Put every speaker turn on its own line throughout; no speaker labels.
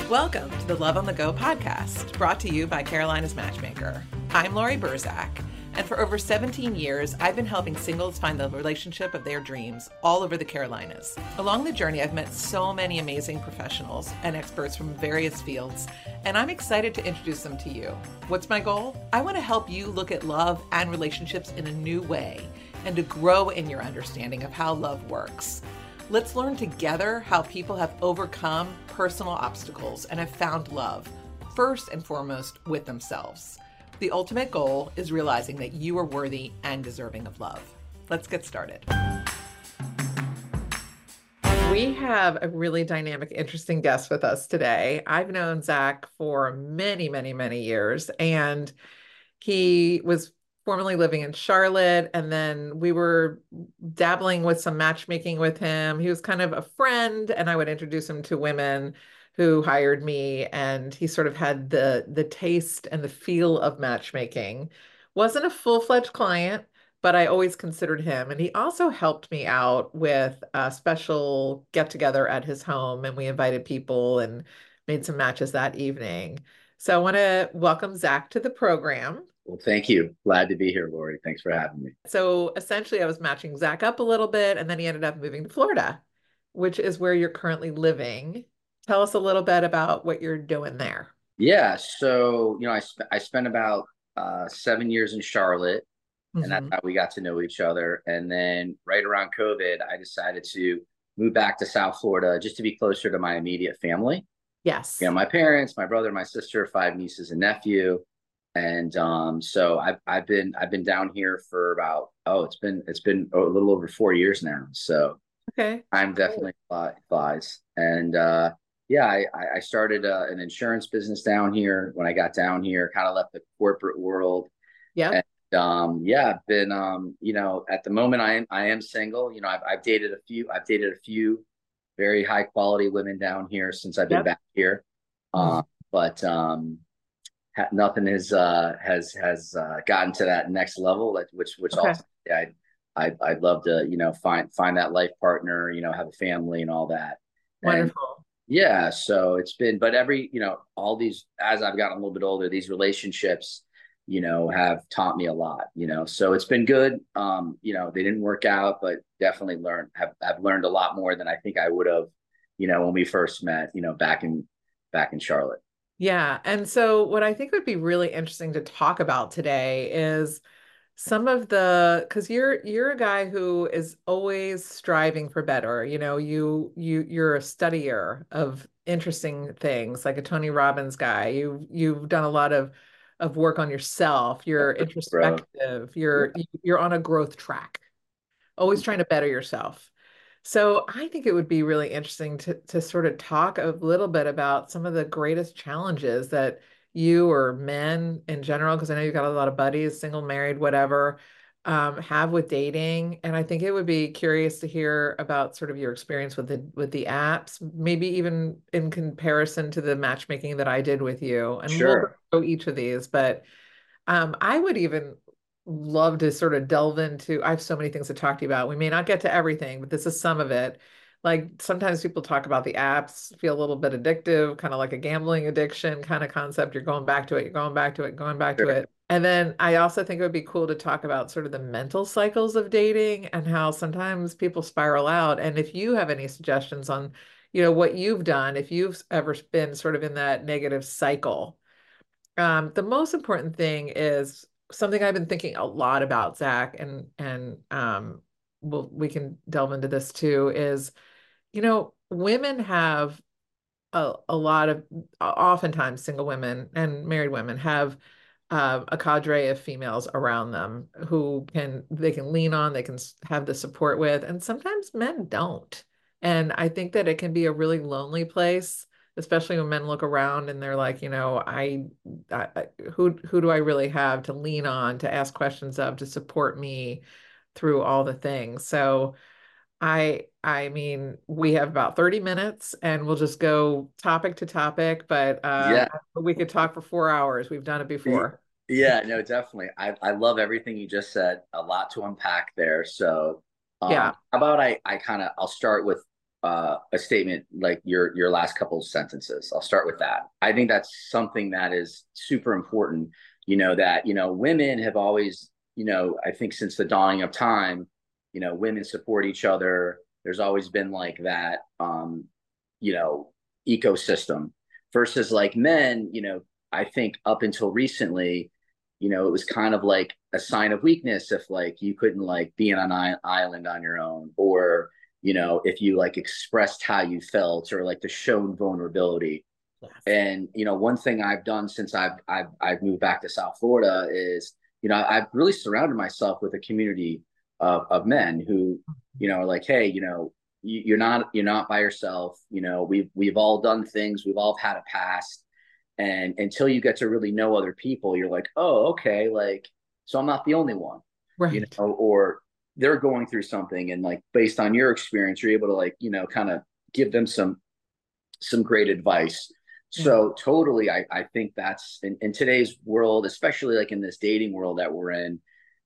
Welcome to the Love on the Go podcast, brought to you by Carolina's Matchmaker. I'm Lori Burzak, and for over 17 years, I've been helping singles find the relationship of their dreams all over the Carolinas. Along the journey, I've met so many amazing professionals and experts from various fields, and I'm excited to introduce them to you. What's my goal? I want to help you look at love and relationships in a new way and to grow in your understanding of how love works. Let's learn together how people have overcome personal obstacles and have found love, first and foremost with themselves. The ultimate goal is realizing that you are worthy and deserving of love. Let's get started. We have a really dynamic, interesting guest with us today. I've known Zach for many, many, many years, and he was formerly living in Charlotte, and then we were dabbling with some matchmaking with him. He was kind of a friend, and I would introduce him to women who hired me, and he sort of had the taste and the feel of matchmaking. Wasn't a full-fledged client, but I always considered him. And he also helped me out with a special get-together at his home, and we invited people and made some matches that evening. So I want to welcome Zach to the program.
Well, thank you. Glad to be here, Lori. Thanks for having me.
So essentially, I was matching Zach up a little bit, and then he ended up moving to Florida, which is where you're currently living. Tell us a little bit about what you're doing there.
Yeah, so I spent about 7 years in Charlotte, and that's how we got to know each other. And then right around COVID, I decided to move back to South Florida just to be closer to my immediate family.
Yes.
My parents, my brother, my sister, 5 nieces and nephew. And so I've been down here for about it's been a little over 4 years now. So
okay,
I'm definitely flies. And I started an insurance business down here when I got down here. Kind of left the corporate world.
Yeah.
And I've been at the moment I am single. I've dated a few very high quality women down here since I've been back here. But nothing has gotten to that next level, which
okay.
also I'd love to find that life partner, have a family and all that.
Wonderful.
And so it's been, but all these, as I've gotten a little bit older, these relationships have taught me a lot, so it's been good. They didn't work out, but definitely have learned a lot more than I think I would have when we first met, back in Charlotte.
Yeah. And so what I think would be really interesting to talk about today is some of because you're a guy who is always striving for better. You're a studier of interesting things, like a Tony Robbins guy. You've done a lot of work on yourself. You're introspective. You're on a growth track, always trying to better yourself. So I think it would be really interesting to sort of talk a little bit about some of the greatest challenges that you or men in general, because I know you've got a lot of buddies, single, married, whatever, have with dating. And I think it would be curious to hear about sort of your experience with the apps, maybe even in comparison to the matchmaking that I did with you. And we'll go through each of these, but I would even love to sort of delve into, I have so many things to talk to you about. We may not get to everything, but this is some of it. Like sometimes people talk about the apps, feel a little bit addictive, kind of like a gambling addiction kind of concept. You're going back to it, you're going back to it, going back to it. And then I also think it would be cool to talk about sort of the mental cycles of dating and how sometimes people spiral out. And if you have any suggestions on, what you've done, if you've ever been sort of in that negative cycle. The most important thing is something I've been thinking a lot about, Zach, and we can delve into this too, is, women have a lot of, oftentimes single women and married women have a cadre of females around them who they can lean on, they can have the support with, and sometimes men don't. And I think that it can be a really lonely place, especially when men look around and they're like, who do I really have to lean on, to ask questions of, to support me through all the things. So I mean, we have about 30 minutes and we'll just go topic to topic, but we could talk for 4 hours. We've done it before.
Yeah, no, definitely. I love everything you just said. A lot to unpack there. So how about I'll start with a statement like your last couple of sentences. I'll start with that. I think that's something that is super important. That women have always, I think since the dawning of time, women support each other. There's always been like that, you know, ecosystem versus like men. I think up until recently, it was kind of like a sign of weakness if like you couldn't like be on an island on your own, or if you like expressed how you felt or like the shown vulnerability.
Yes.
And one thing I've done since I've moved back to South Florida is I've really surrounded myself with a community of men who are like, hey, you're not by yourself. We've all done things, we've all had a past, and until you get to really know other people, you're like, oh, okay, like, so I'm not the only one,
Right.
or they're going through something, and like based on your experience, you're able to like kind of give them some great advice.
Yeah.
So totally, I think that's in today's world, especially like in this dating world that we're in,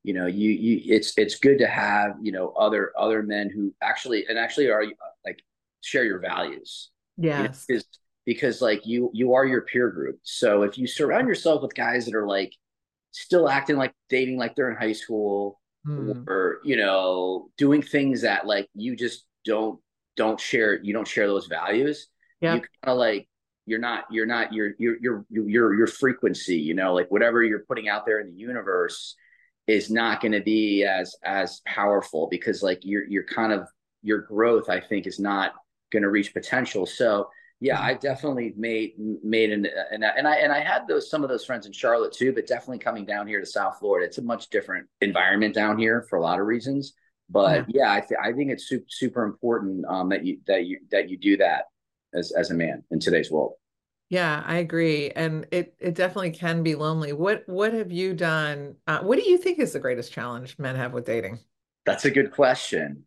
it's good to have other men who actually are like share your values,
Yes.
because like you are your peer group. So if you surround yourself with guys that are like still acting like dating like they're in high school,
Hmm.
or doing things that like you just don't share those values, you
Yep.
kind of like you're not your frequency, like whatever you're putting out there in the universe is not going to be as powerful, because like you're kind of your growth, I think, is not going to reach potential. So yeah, I definitely made and I had some of those friends in Charlotte too, but definitely coming down here to South Florida, it's a much different environment down here for a lot of reasons. But
Yeah.
yeah, I think it's super important, that you do that as a man in today's world.
Yeah, I agree. And it definitely can be lonely. What have you done? What do you think is the greatest challenge men have with dating?
That's a good question.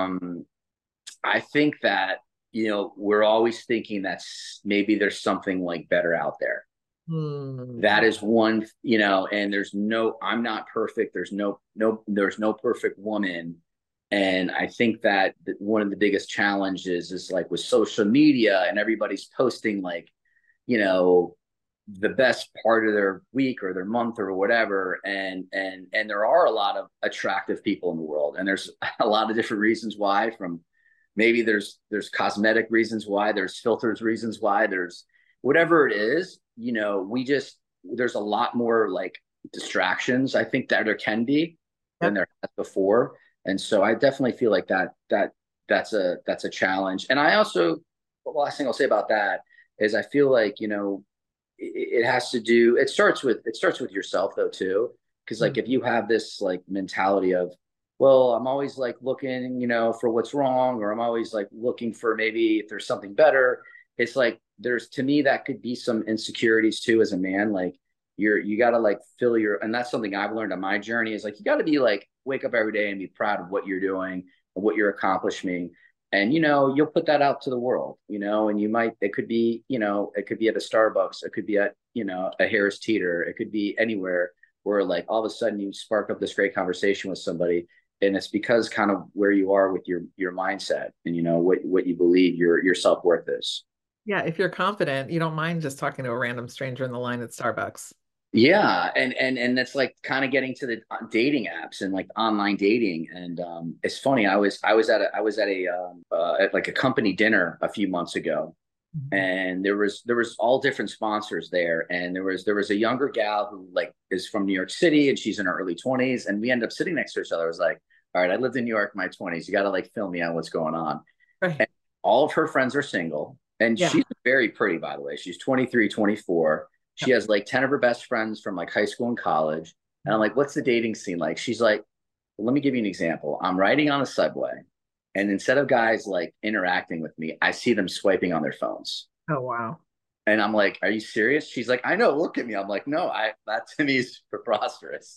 I think that we're always thinking that maybe there's something like better out there.
Hmm.
That is one, and I'm not perfect. There's no perfect woman. And I think that one of the biggest challenges is like with social media, and everybody's posting like, you know, the best part of their week or their month or whatever. And there are a lot of attractive people in the world. And there's a lot of different reasons why. From maybe there's cosmetic reasons why, there's filters reasons why, there's whatever it is, we just there's a lot more like distractions, I think, that there can be than
Yep.
there has before. And so I definitely feel like that's a challenge. And I also, the last thing I'll say about that is I feel like, it has to do, it starts with yourself though too. Because like if you have this like mentality of, well, I'm always like looking, for what's wrong, or I'm always like looking for maybe if there's something better. It's like there's, to me, that could be some insecurities too as a man. Like you got to like fill your, and that's something I've learned on my journey, is like you got to be like wake up every day and be proud of what you're doing and what you're accomplishing. And you'll put that out to the world, and it could be at a Starbucks, it could be at a Harris Teeter, it could be anywhere, where like all of a sudden you spark up this great conversation with somebody, and it's because kind of where you are with your mindset, and what you believe your self-worth is.
Yeah, if you're confident, you don't mind just talking to a random stranger in the line at Starbucks.
Yeah, and that's like kind of getting to the dating apps and like online dating. And it's funny, I was at like a company dinner a few months ago,
Mhm.
and there was all different sponsors there, and there was a younger gal who like is from New York City, and she's in her early 20s, and we end up sitting next to each other. I was like, all right, I lived in New York in my 20s, you got to like fill me on what's going on.
Right.
And all of her friends are single, and
Yeah.
she's very pretty, by the way. She's 23, 24. She
Yep.
has like 10 of her best friends from like high school and college. And I'm like, what's the dating scene like? She's like, well, let me give you an example. I'm riding on a subway, and instead of guys like interacting with me, I see them swiping on their phones.
Oh, wow.
And I'm like, are you serious? She's like, I know, look at me. I'm like, no, that to me is preposterous.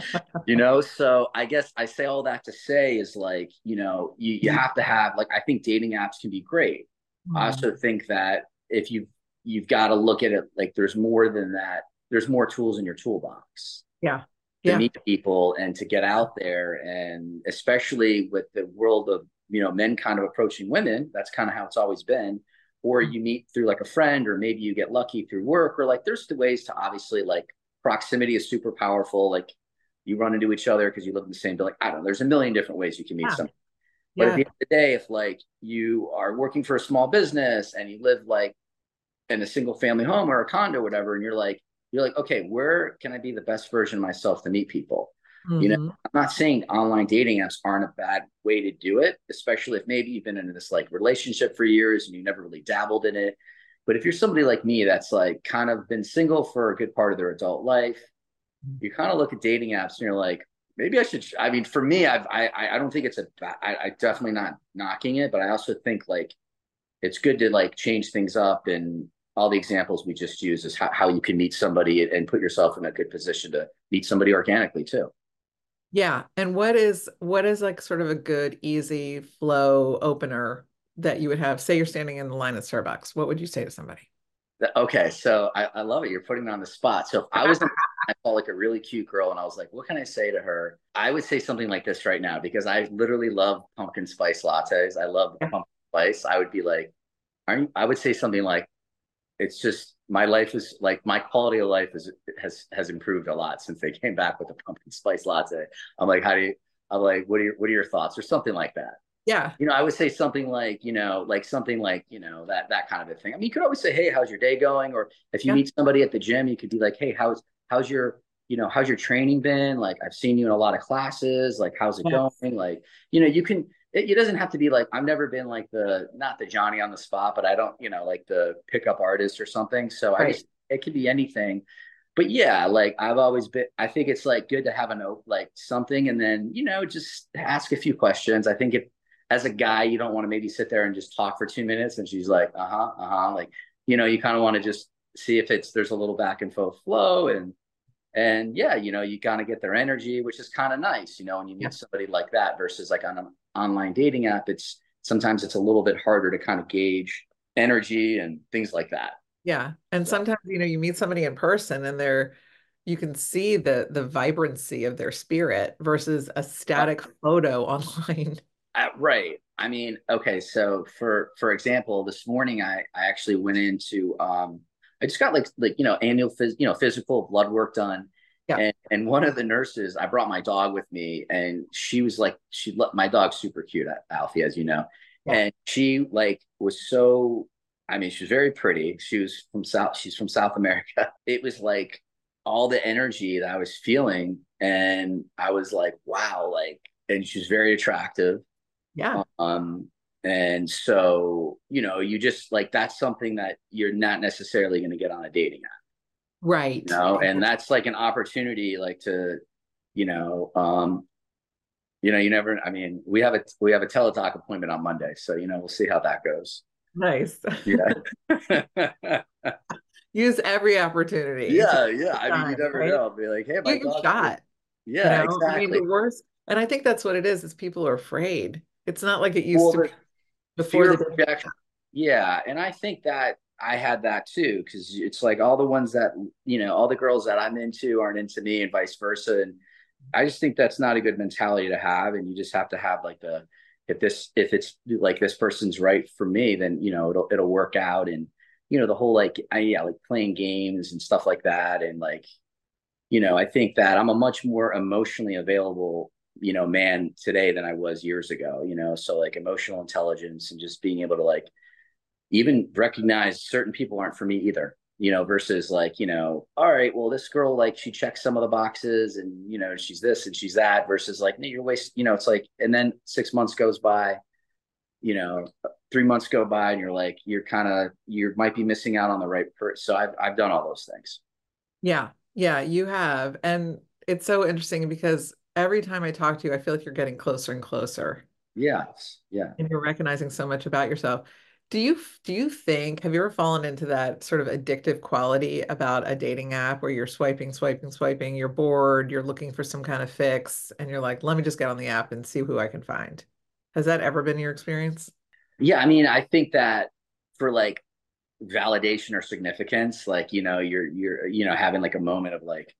So I guess I say all that to say is like, you have to have, like, I think dating apps can be great. I
Hmm.
also think that if you've got to look at it like there's more than that, there's more tools in your toolbox.
Yeah.
to
Yeah.
meet people and to get out there. And especially with the world of, men kind of approaching women, that's kind of how it's always been. Or you meet through like a friend, or maybe you get lucky through work, or like there's the ways to obviously like proximity is super powerful. Like you run into each other because you live in the same building. I don't know. There's a million different ways you can meet
Yeah.
someone. But at
Yeah.
the end of the day, if like you are working for a small business and you live like in a single family home or a condo, or whatever, and you're like, okay, where can I be the best version of myself to meet people?
Hmm.
I'm not saying online dating apps aren't a bad way to do it, especially if maybe you've been in this like relationship for years and you never really dabbled in it. But if you're somebody like me that's like kind of been single for a good part of their adult life, you kind of look at dating apps and you're like, maybe I should. I mean, for me, I don't think it's I definitely not knocking it, but I also think like it's good to like change things up, and all the examples we just used is how you can meet somebody and put yourself in a good position to meet somebody organically too.
Yeah. And what is like sort of a good, easy flow opener that you would have? Say you're standing in the line at Starbucks. What would you say to somebody?
Okay, so I love it. You're putting me on the spot. So if I was in, I saw like a really cute girl and I was like, what can I say to her? I would say something like this right now because I literally love pumpkin spice lattes. I love
Yeah.
pumpkin spice. I would be like, aren't you? I would say something like, it's just my life is like my quality of life has improved a lot since they came back with the pumpkin spice latte. I'm like, how do you? I'm like, what are your thoughts or something like that?
Yeah.
I would say something like, like something like, that kind of a thing. I mean, you could always say, hey, how's your day going? Or if you
Yeah.
meet somebody at the gym, you could be like, hey, how's your, how's your training been? Like, I've seen you in a lot of classes. Like, how's it going?
Yes.
Like, you can, it doesn't have to be like, I've never been like not the Johnny on the spot, but I don't, like the pickup artist or something. So
Right.
it could be anything. But yeah, like I've always been, I think it's like good to have a note, like something, and then, just ask a few questions. I think if, as a guy, you don't want to maybe sit there and just talk for 2 minutes and she's like, uh-huh, uh-huh. Like, you kind of want to just see if there's a little back and forth flow, and yeah, you kind of get their energy, which is kind of nice, when you
Yeah.
meet somebody like that versus like on an online dating app, sometimes it's a little bit harder to kind of gauge energy and things like that.
Yeah. And
So
sometimes, you meet somebody in person and you can see the vibrancy of their spirit versus a
uh,
static photo online.
right. I mean, okay, so for example, this morning I actually went into I just got like annual physical blood work done,
Yeah.
and one of the nurses, I brought my dog with me, and she was like, my dog's super cute, Alfie, as you know,
Yeah.
and she like was so, I mean, she was very pretty. She's from South America. It was like all the energy that I was feeling, and I was like, wow, like, and she's very attractive.
Yeah.
Um, and so, you just like that's something that you're not necessarily going to get on a dating app,
Right.
and that's like an opportunity, like to, you know, um, you never. I mean, we have a teletalk appointment on Monday, so we'll see how that goes.
Nice.
Yeah,
Use every opportunity to
yeah, yeah. I mean, you
shine,
never
right?
know. Be like, hey, my
Give it a
dog's pretty.
shot.
Yeah,
I mean,
exactly.
the worst, and I think that's what it is people are afraid. It's not like it used
Well,
to be
the
before
fear
the
of
dating
rejection.
app.
Yeah, and I think that I had that too because it's like all the ones that all the girls that I'm into aren't into me, and vice versa. And I just think that's not a good mentality to have, and you just have to have like if it's like this person's right for me, then it'll work out, and the whole like yeah, like playing games and stuff like that, and like I think that I'm a much more emotionally available, man today than I was years ago, so like emotional intelligence and just being able to like even recognize certain people aren't for me either, versus like, all right, well, this girl, like she checks some of the boxes and, she's this and she's that versus like, no, you're wasting, it's like, and then 6 months goes by, you know, 3 months go by and you're like, you might be missing out on the right person. So I've done all those things.
Yeah. Yeah, you have. And it's so interesting because every time I talk to you, I feel like you're getting closer and closer
Yes. Yeah.
and you're recognizing so much about yourself. Do you think, have you ever fallen into that sort of addictive quality about a dating app where you're swiping, swiping, swiping, you're bored, you're looking for some kind of fix, and you're like, let me just get on the app and see who I can find? Has that ever been your experience?
Yeah. I mean, I think that for like validation or significance, like, you're having like a moment of like,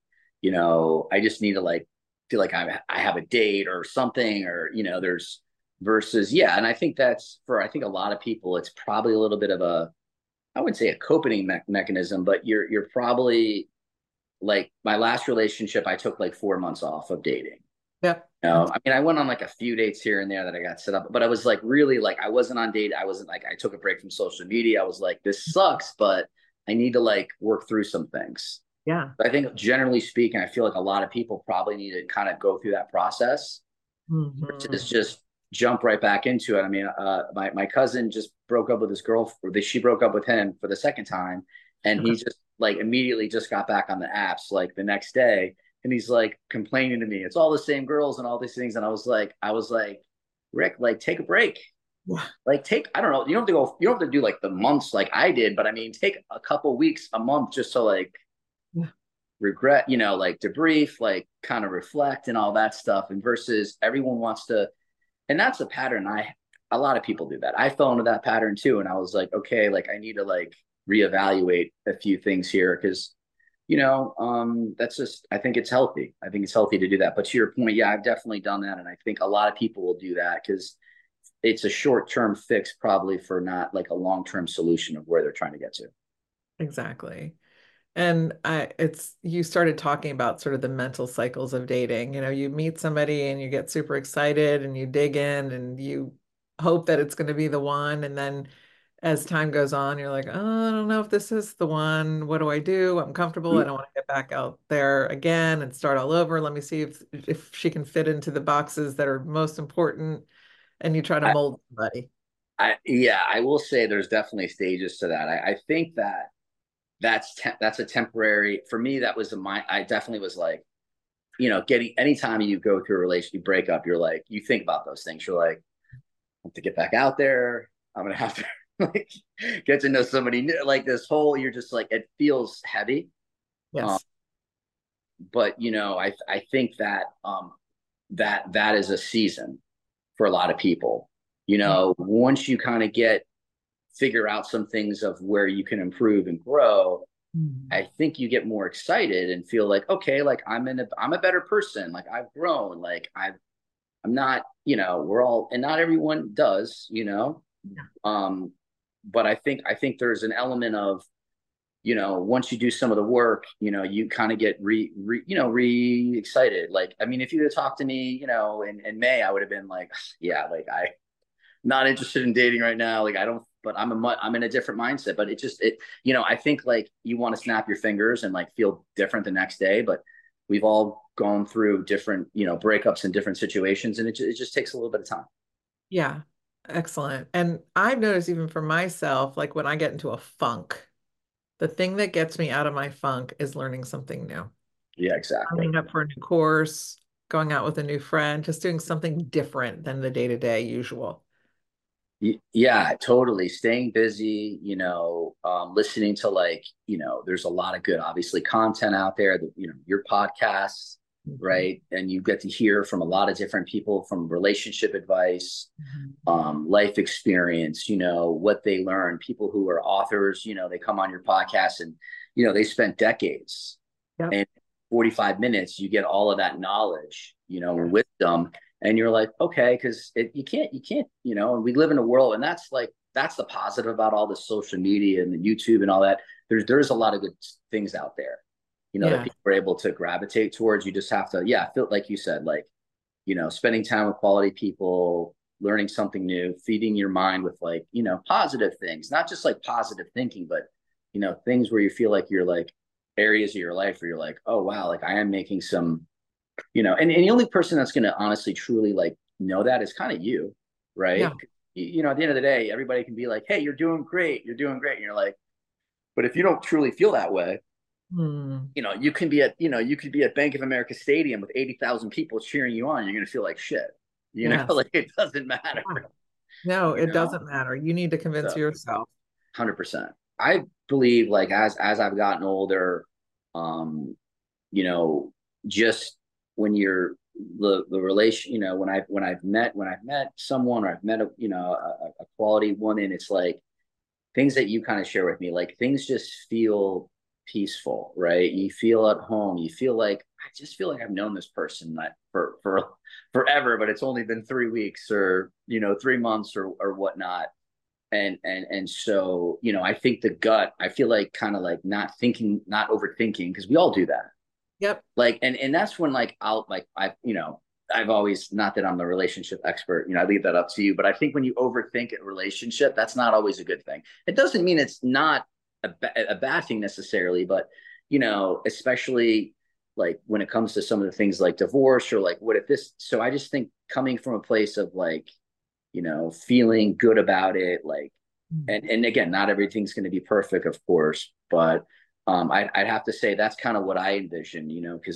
I just need to like feel like I have a date or something, or there's versus yeah. And I think that's for I think a lot of people, it's probably a little bit of a I wouldn't say a coping mechanism, but you're probably like my last relationship, I took like 4 months off of dating.
Yep.
I mean, I went on like a few dates here and there that I got set up, but I was like really like I wasn't on date. I wasn't like I took a break from social media. I was like, this sucks, but I need to like work through some things.
Yeah.
But I think generally speaking, I feel like a lot of people probably need to kind of go through that process versus
Hmm.
just jump right back into it. I mean, my cousin just broke up with his girl. She broke up with him for the second time, and he just like immediately just got back on the apps like the next day, and he's like complaining to me. It's all the same girls and all these things, and I was like, Rick, like take a break.
Yeah.
Like take, I don't know, you don't have to go, you don't have to do like the months like I did, but I mean, take a couple weeks, a month just to like
Yeah.
regret, like debrief, like kind of reflect and all that stuff. And versus everyone wants to, and that's a pattern a lot of people do that. I fell into that pattern too. And I was like, okay, like I need to like reevaluate a few things here because, that's just, I think it's healthy. I think it's healthy to do that. But to your point, yeah, I've definitely done that. And I think a lot of people will do that because it's a short-term fix probably for not like a long-term solution of where they're trying to get to.
Exactly. And it's you started talking about sort of the mental cycles of dating. You meet somebody and you get super excited and you dig in and you hope that it's going to be the one. And then as time goes on, you're like, oh, I don't know if this is the one. What do I do? I'm comfortable. I don't want to get back out there again and start all over. Let me see if she can fit into the boxes that are most important. And you try to
I,
mold somebody.
yeah, I will say there's definitely stages to that. I think that that's a temporary for me. That was a mind. I definitely was like, getting anytime you go through a relationship, breakup, you're like, you think about those things. You're like, I have to get back out there. I'm gonna have to like get to know somebody new. Like this whole, you're just like, it feels heavy. Um,
Yes.
but I think that that is a season for a lot of people. Once you kind of figure out some things of where you can improve and grow,
Mhm.
I think you get more excited and feel like, okay, like I'm a better person. Like I've grown. Like I'm not, we're all, and not everyone does.
Yeah.
Um, but I think there's an element of, once you do some of the work, you kind of get re excited. Like, I mean, if you had talked to me, in May, I would have been like, yeah, like not interested in dating right now. Like I don't, but I'm in a different mindset. But I think like you want to snap your fingers and like feel different the next day. But we've all gone through different, breakups in different situations, and it just takes a little bit of time.
Yeah. Excellent. And I've noticed even for myself, like when I get into a funk, the thing that gets me out of my funk is learning something new.
Yeah, exactly.
Signing up for a new course, going out with a new friend, just doing something different than the day-to-day usual.
Yeah, totally. Staying busy, listening to like, there's a lot of good, obviously, content out there that, your podcasts,
Mhm.
right? And you get to hear from a lot of different people from relationship advice,
Mhm.
life experience, what they learn, people who are authors, they come on your podcast and, they spent decades
Yep.
and 45 minutes, you get all of that knowledge,
Yeah.
and wisdom. And you're like, okay, because you can't, and we live in a world, and that's the positive about all the social media and the YouTube and all that. There's a lot of good things out there, that
Yeah.
people are able to gravitate towards. You just have to, yeah, feel like you said, like, spending time with quality people, learning something new, feeding your mind with like, positive things, not just like positive thinking, but, things where you feel like you're like areas of your life where you're like, oh, wow, like I am making some, and the only person that's going to honestly, truly like know that is kind of you, right?
Yeah.
At the end of the day, everybody can be like, hey, you're doing great. You're doing great. And you're like, but if you don't truly feel that way,
Hmm.
you could be at Bank of America Stadium with 80,000 people cheering you on. You're going to feel like shit.
Yes.
Like it doesn't matter,
Yeah. No,
you
it
know?
doesn't matter. You need to convince
So
yourself.
100%. I believe like as I've gotten older, um, you know, just when you're the relation, when I've met someone or I've met a quality woman, it's like things that you kind of share with me, like things just feel peaceful, right? You feel at home. You feel like I just feel like I've known this person that for forever, but it's only been 3 weeks or 3 months or whatnot. And so I think the gut. I feel like kind of like not thinking, not overthinking, because we all do that.
Yep.
Like, and that's when like I'll like I've always, not that I'm the relationship expert, I leave that up to you, but I think when you overthink a relationship, that's not always a good thing. It doesn't mean it's not a bad thing necessarily, but especially like when it comes to some of the things like divorce or like what if this. So I just think coming from a place of like feeling good about it, like, and again, not everything's going to be perfect, of course, but I'd have to say that's kind of what I envision, because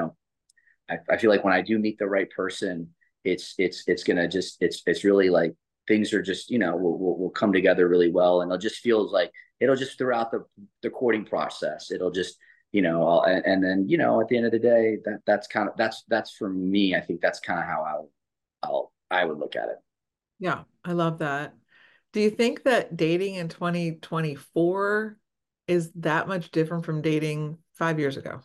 I feel like when I do meet the right person, it's gonna just it's really like things are just will come together really well, and it'll just throughout the courting process, it'll just and then at the end of the day, that's for me. I think that's kind of how I would look at it.
Yeah, I love that. Do you think that dating in 2024 is that much different from dating 5 years ago?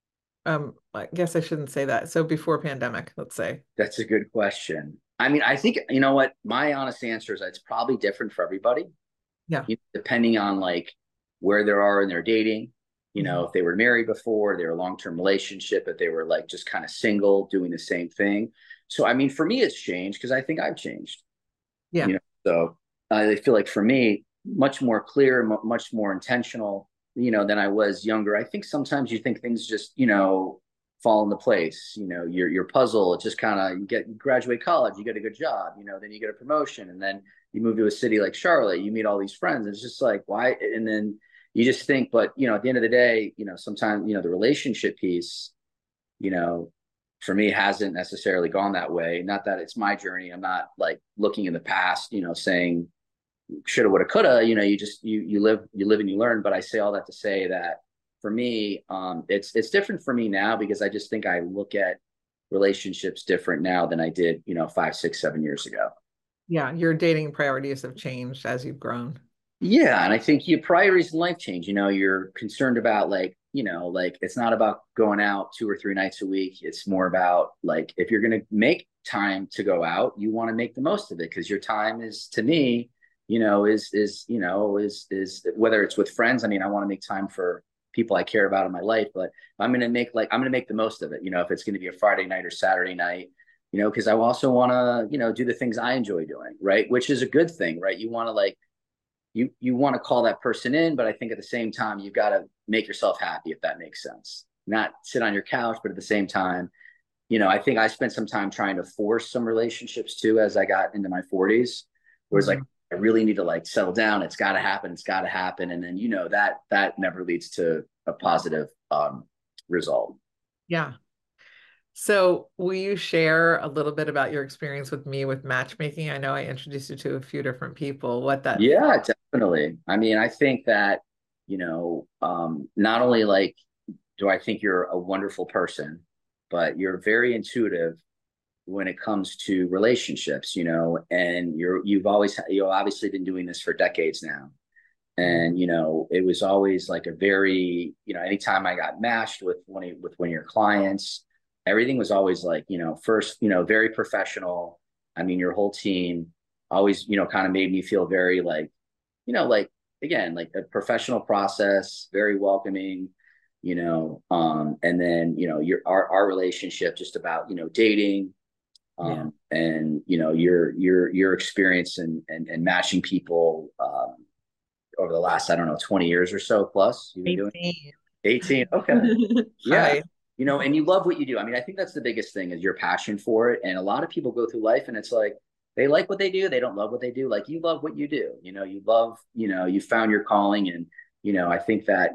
I guess I shouldn't say that. So before pandemic, let's say.
That's a good question. I mean, I think what my honest answer is, it's probably different for everybody,
Yeah.
depending on like where they are in their dating.
Mhm.
If they were married before, they were a long-term relationship, if they were like just kind of single, doing the same thing. So, I mean, for me, it's changed because I think I've changed.
Yeah.
You know, so I feel like for me, much more clear, much more intentional, than I was younger. I think sometimes you think things just, fall into place. Your puzzle, it just kind of, you graduate college, you get a good job, then you get a promotion, and then you move to a city like Charlotte, you meet all these friends. It's just like, why? And then you just think, but at the end of the day, sometimes, the relationship piece, you know, for me hasn't necessarily gone that way. Not that it's my journey. I'm not like looking in the past, saying shoulda, woulda, coulda. You just you live and you learn. But I say all that to say that for me, it's different for me now because I just think I look at relationships different now than I did, 5, 6, 7 years ago.
Yeah. Your dating priorities have changed as you've grown.
Yeah, and I think your priorities in life change. You're concerned about like, like it's not about going out 2 or 3 nights a week. It's more about like if you're gonna make time to go out, you want to make the most of it because your time is, to me, is whether it's with friends. I mean, I want to make time for people I care about in my life, but I'm gonna make the most of it. If it's gonna be a Friday night or Saturday night, because I also want to, do the things I enjoy doing, right? Which is a good thing, right? You want to like you want to call that person in, but I think at the same time you've got to make yourself happy, if that makes sense. Not sit on your couch, but at the same time, I think I spent some time trying to force some relationships too as I got into my 40s, where it's like
Mhm.
I really need to like settle down. It's got to happen. It's got to happen, and then that never leads to a positive result.
Yeah. So, will you share a little bit about your experience with me with matchmaking? I know I introduced you to a few different people. What that
Yeah, definitely. I mean, I think that not only like do I think you're a wonderful person, but you're very intuitive when it comes to relationships, and you've obviously been doing this for decades now. And it was always like a very, anytime I got matched with one of your clients, everything was always like, first, very professional. I mean, your whole team always, kind of made me feel very like, like again, like a professional process, very welcoming, and then our relationship just about dating,
yeah.
and your experience and matching people over the last, I don't know, 20 years or so plus you've been doing
18.
18. Okay. Yeah.
Hi.
And you love what you do. I mean, I think that's the biggest thing is your passion for it. And a lot of people go through life and it's like they like what they do, they don't love what they do. Like you love what you do. You love, you found your calling. And I think that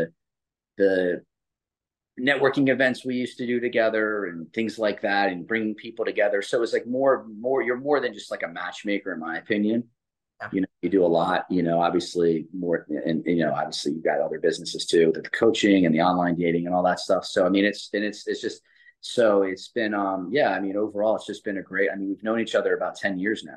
the networking events we used to do together and things like that and bringing people together. So it's like more, you're more than just like a matchmaker, in my opinion.
Yeah.
You do a lot, obviously more, and obviously you've got other businesses too, the coaching and the online dating and all that stuff. So I mean, it's just, so it's been yeah, I mean, overall it's just been a great, I mean, we've known each other about 10 years now.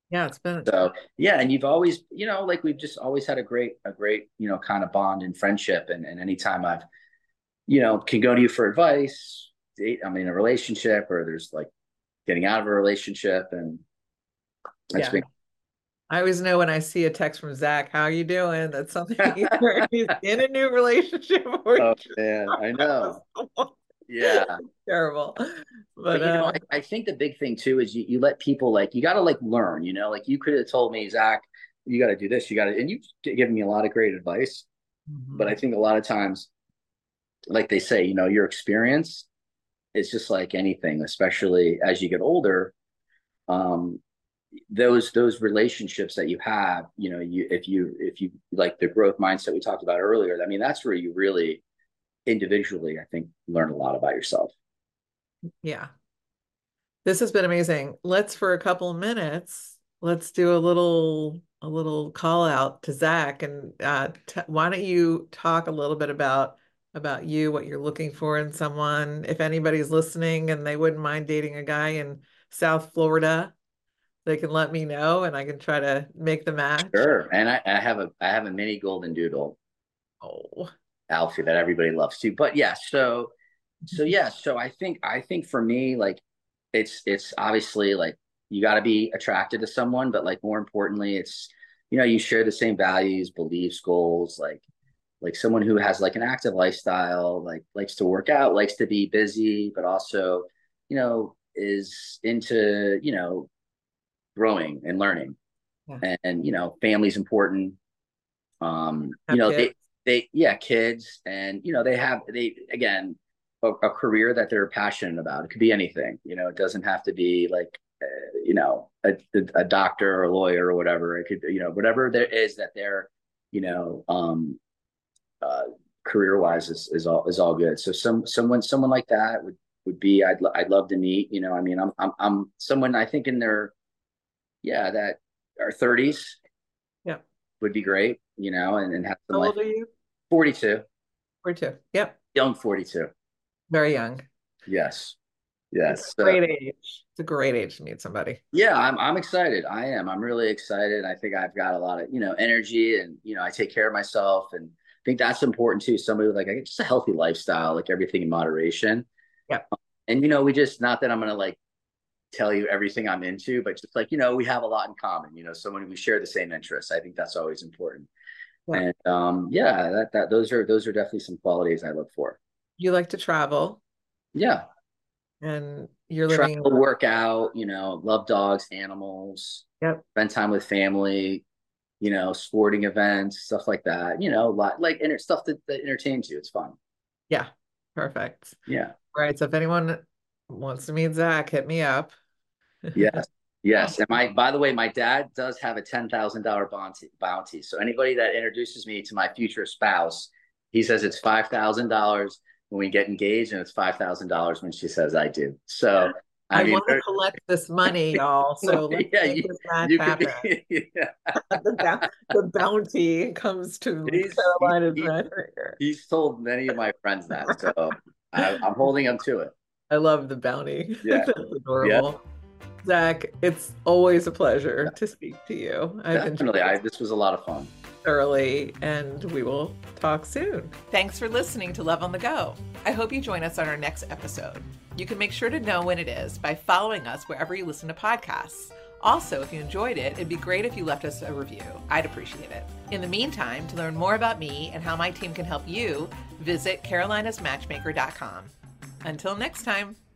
Yeah, it's been,
So yeah, and you've always, like we've just always had a great, kind of bond and friendship. And anytime I've, can go to you for advice, I'm in a relationship or there's like getting out of a relationship, and it's
yeah.
been
I always know when I see a text from Zach, how are you doing? That's something either he's in a new relationship or
oh
he just
man, I know.
lost someone.
Yeah.
Terrible. But
But I think the big thing too is you let people like you gotta like learn, like you could have told me, Zach, you gotta do this, you gotta and you've given me a lot of great advice. But I
mhm.
think a lot of times, like they say, your experience is just like anything, especially as you get older. Um, those relationships that you have, if you like the growth mindset we talked about earlier, I mean, that's where you really individually, I think, learn a lot about yourself.
Yeah. This has been amazing. Let's for a couple of minutes, let's do a little call out to Zach and t why don't you talk a little bit about you, what you're looking for in someone, if anybody's listening and they wouldn't mind dating a guy in South Florida, they can let me know and I can try to make the match.
Sure. And I have a mini golden doodle,
Oh.
Alfie, that everybody loves too. But yeah, so yeah, so I think for me, like it's obviously like you got to be attracted to someone, but like more importantly, it's you share the same values, beliefs, goals, like someone who has like an active lifestyle, like likes to work out, likes to be busy, but also is into growing and learning,
Yeah.
and family's important.
Have kids.
Yeah, kids, and they again a career that they're passionate about. It could be anything. It doesn't have to be like a doctor or a lawyer or whatever. It could whatever there is that they're you know uh career wise is all good. So someone like that would be I'd love to meet. I mean, I'm someone I think in their that our 30s
Yeah.
would be great, and have some
How
life.
old are you?
42,
42. Yep.
young 42.
Very young.
Yes.
It's
Yes.
a great age. It's a great age to meet somebody.
Yeah, I'm excited. I am. I'm really excited. I think I've got a lot of, energy, and, I take care of myself, and I think that's important too. Somebody with like just a healthy lifestyle, like everything in moderation.
Yep.
And, we just, not that I'm going to like tell you everything I'm into, but just like, we have a lot in common, someone we share the same interests. I think that's always important.
Yep.
And yeah, those are definitely some qualities I look for.
You like to travel
Yeah.
and you're living.
Travel, work out, love dogs, animals,
Yep.
spend time with family, sporting events, stuff like that, like stuff that entertains you. It's fun.
Yeah. Perfect.
Yeah.
All right. So if anyone wants to meet Zach, hit me up.
Yes. Yes. And by the way, my dad does have a $10,000 bounty. So anybody that introduces me to my future spouse, he says it's $5,000 when we get engaged, and it's $5,000 when she says I do. So, I
I
mean,
want to collect this money, y'all. So let's
yeah,
make
you,
this match
you could
happen.
be, yeah.
The bounty comes to
He's he,
Carolina's
he,
right here.
he's told many of my friends that. So I'm holding him to it.
I love the bounty.
Yeah.
That's
Yeah.
adorable. Zach, it's always a pleasure to speak to you. I've enjoyed
Definitely.
this
This was a lot of fun.
thoroughly, and we will talk soon. Thanks for listening to Love on the Go. I hope you join us on our next episode. You can make sure to know when it is by following us wherever you listen to podcasts. Also, if you enjoyed it, it'd be great if you left us a review. I'd appreciate it. In the meantime, to learn more about me and how my team can help you, visit carolinasmatchmaker.com. Until next time.